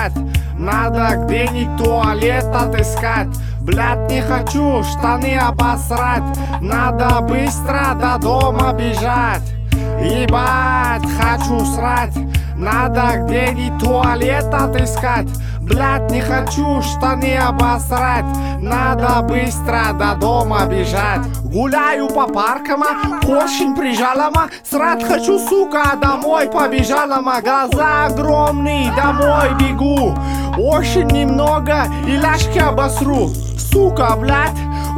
бежать. Надо где-нибудь туалет отыскать. Блядь, не хочу штаны обосрать. Надо быстро до дома бежать. Ебать, хочу срать. Надо где-нибудь туалет отыскать. Блядь, не хочу штаны обосрать. Надо быстро до дома бежать. Гуляю по паркам, очень прижала, срать хочу, сука, домой побежала. Глаза огромные, домой бегу. Очень немного и ляжки обосру. Сука, блядь,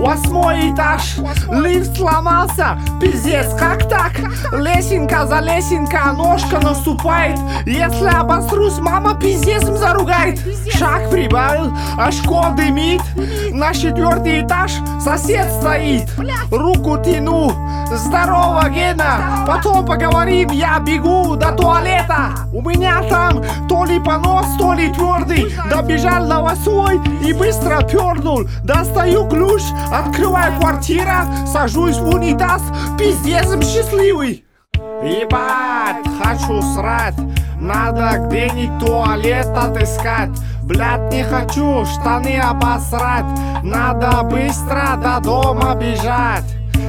8 этаж, лифт сломался, пиздец, как так? Лесенка за лесенка, ножка наступает. Если обосрусь, мама пиздецом заругает. Шаг прибавил, очко дымит. На 4 этаж сосед стоит. Руку тяну, здорово, Гена. Потом поговорим, я бегу до туалета. У меня там то ли понос, то ли твердый. Добежал до 8 и быстро пернул. Достаю ключ, открываю квартира, сажусь в унитаз, пиздецом счастливый. Ебать, хочу срать. Надо где-нибудь туалет отыскать. Блядь, не хочу штаны обосрать. Надо быстро до дома бежать.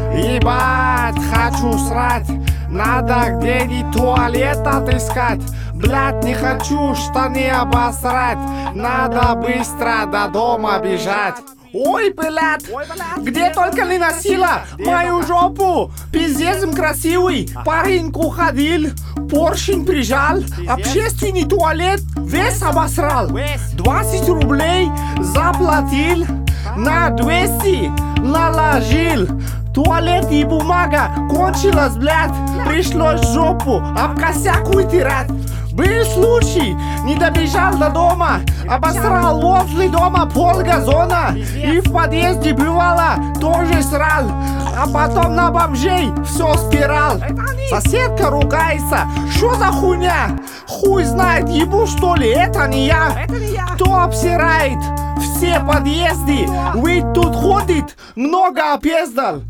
Ебать, хочу срать. Надо где-нибудь туалет отыскать. Блядь, не хочу штаны обосрать. Надо быстро до дома бежать. Ой, блядь, где только не носила мою жопу. Пиздецом красивый парень ходил, поршень прижал, общественный туалет весь обосрал. 20 рублей заплатил, на 200 наложил. Туалет и бумага кончилась, блядь, пришлось жопу об косяк вытирать. Был случай, не добежал до дома, обосрал возле дома пол газона. И в подъезде бывало, тоже срал. А потом на бомжей все спирал. Соседка ругается, что за хуйня? Хуй знает, ебу что ли, это не я. Кто обсирает все подъезды? Ведь тут ходит много опездал.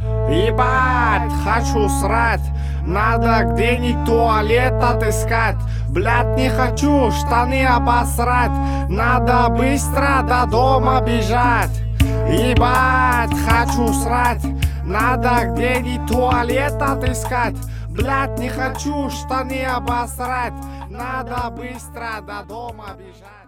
Ебать, хочу срать. Надо где-нибудь туалет отыскать. Блядь, не хочу штаны обосрать. Надо быстро до дома бежать. Ебать, хочу срать. Надо где-нибудь туалет отыскать. Блядь, не хочу штаны обосрать. Надо быстро до дома бежать.